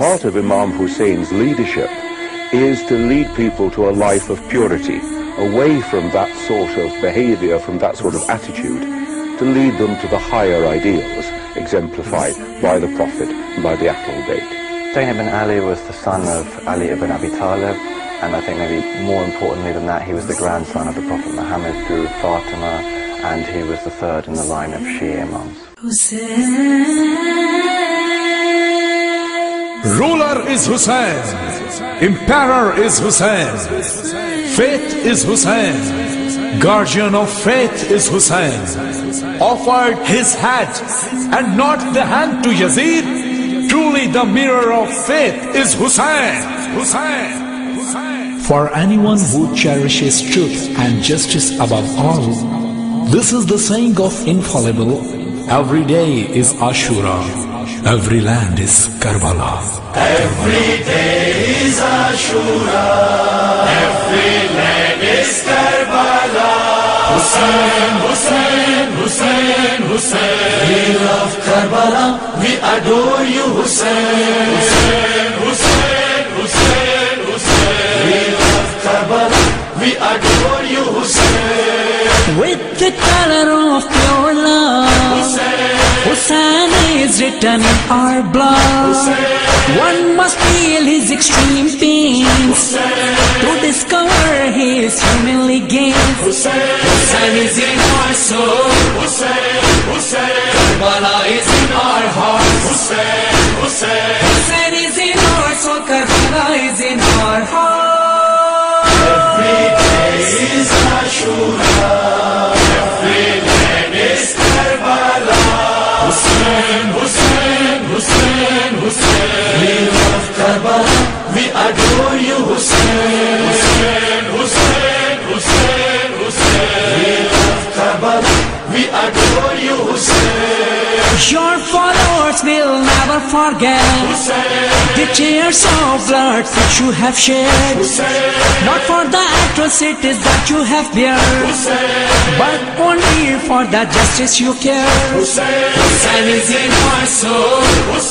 part of Imam Hussein's leadership is to lead people to a life of purity, away from that sort of behavior, from that sort of attitude, to lead them to the higher ideals exemplified by the Prophet and by the Ahlul Bayt. Hussein ibn Ali was the son of Ali ibn Abi Talib, and I think maybe more importantly than that, he was the grandson of the Prophet Muhammad through Fatima, and he was the third in the line of Shia Imams. Ruler is Hussein, Emperor is Hussein, Faith is Hussein, Guardian of Faith is Hussein. Offered his hat and not the hand to Yazid. Truly the mirror of faith is Hussein. For anyone who cherishes truth and justice above all, this is the saying of infallible: every day is Ashura, every land is Karbala. Every day is Ashura, every land is Karbala. Hussein, Hussein, Hussein, Hussein. We love Karbala, we adore you, Hussein. Hussein, Hussein, Hussein, Hussein. We love Karbala, we adore you, Hussein. With the color of pure love, Hussein is written in our blood. One must feel his extreme pains to discover his humanly gains. Hussein is in our soul. Karbala is in our hearts. Hussein is in our soul, Karbala is in our heart. Every day is Ashura, every land is Karbala. Hussein, Hussein, Hussein, Hussein. We love Karbala, we adore you, Hussein. Hussein, Hussein, Hussein, Hussein. We love Karbala, we adore you, Hussein. Your followers will never forget the tears of blood which you have shed. Not for the atrocities that you have beared, but only for the justice you care. Hussein is in our soul.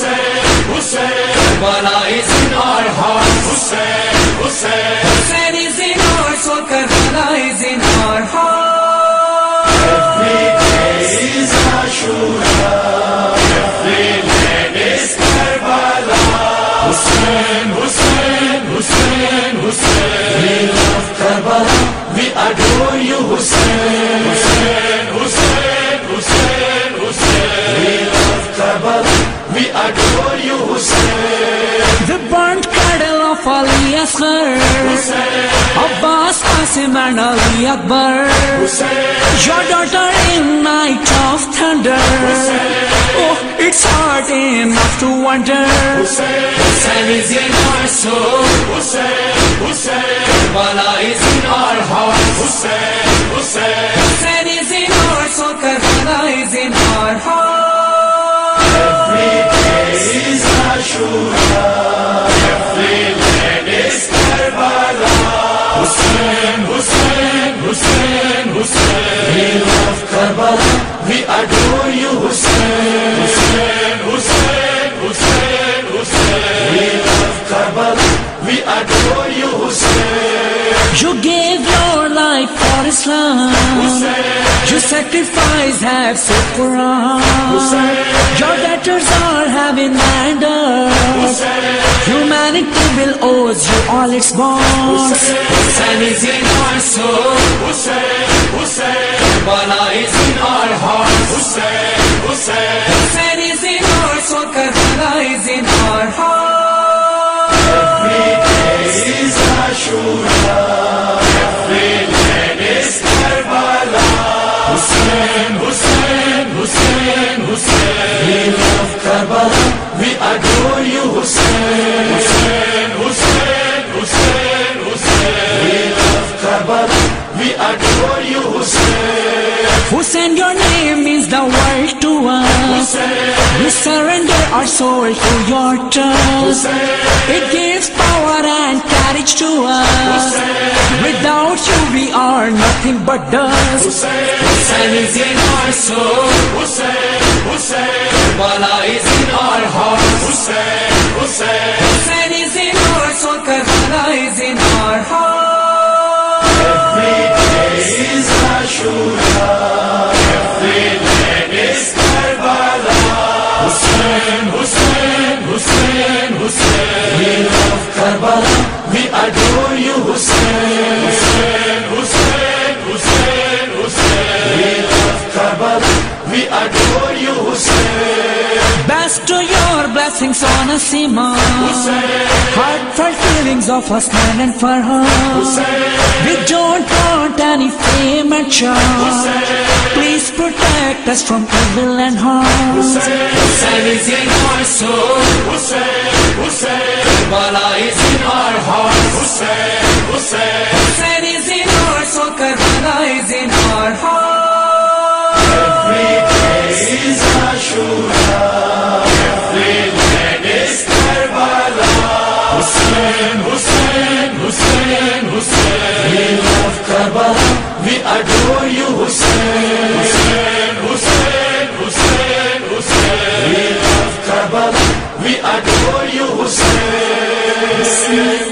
Karbala is in our hearts. Hussein is in our soul, Karbala is in our heart. Every day is Ashura, every land is Karbala. Hussein, Hussein, Hussein, Hussein. We love Karbala, we adore you, Hussein. Hussein, Hussein, Hussein, Hussein. We love Karbala, we adore you, Hussein. The burnt cradle of Ali Asghar, Abbas, Qasim and Ali Akbar. Your daughter in night of thunder, oh, it's hard enough to wonder. Hussein is in our soul. Karbala is in our hearts. Hussein is in our soul, Karbala is in our heart. Every day is Ashura, every land is Karbala. Hussein, Hussein, Hussein, Hussein. We love Karbala, we adore you, Hussein. Hussein, Hussein, Hussein, Hussein. We love Karbala, we adore you, Hussein. You gave your life for Islam, you sacrificed half so Quran. Your debtors are heaven and earth, humanity will owe you all its bonds. Hussein is in our soul. Karbala is in our hearts. Hussein is in our soul, Karbala is in our heart. Every day is Ashura, every land is Karbala. Hussein, Hussein, Hussein, Hussein. We love Karbala, we adore you, Hussein. Hussein, Hussein, Hussein, Hussein. We love Karbala, we adore you, Hussein. Hussein, your name means the world to us. We surrender our soul to your trust. It gives power and courage to us. Without you we are nothing but dust. Hussein is in our soul. Karbala is in our hearts. Hussein. Hussein is in our soul, Karbala is in our heart. Every day is Ashura, every land is Karbala. Hussein, Hussein, Hussein, Hussein. We love Karbala, we adore you, Hussein. Hussein, Hussein, Hussein, Hussein. We love Karbala, we adore you, Hussein. Best to your blessings on us, Imam. Heartfelt feelings of us, stand and for her. We don't want any fame and charm. Please protect us from evil and harm. Hussein is in our soul. Hussein, Karbala is in our hearts. Hussein is in our soul, Karbala is in our heart. Every day is Ashura, every land is Karbala. Hussein, Hussein, Hussein, Hussein. We love Karbala, we adore you, Hussein. Hussein, Hussein, Hussein, Hussein. We love Karbala, we adore you, Hussein.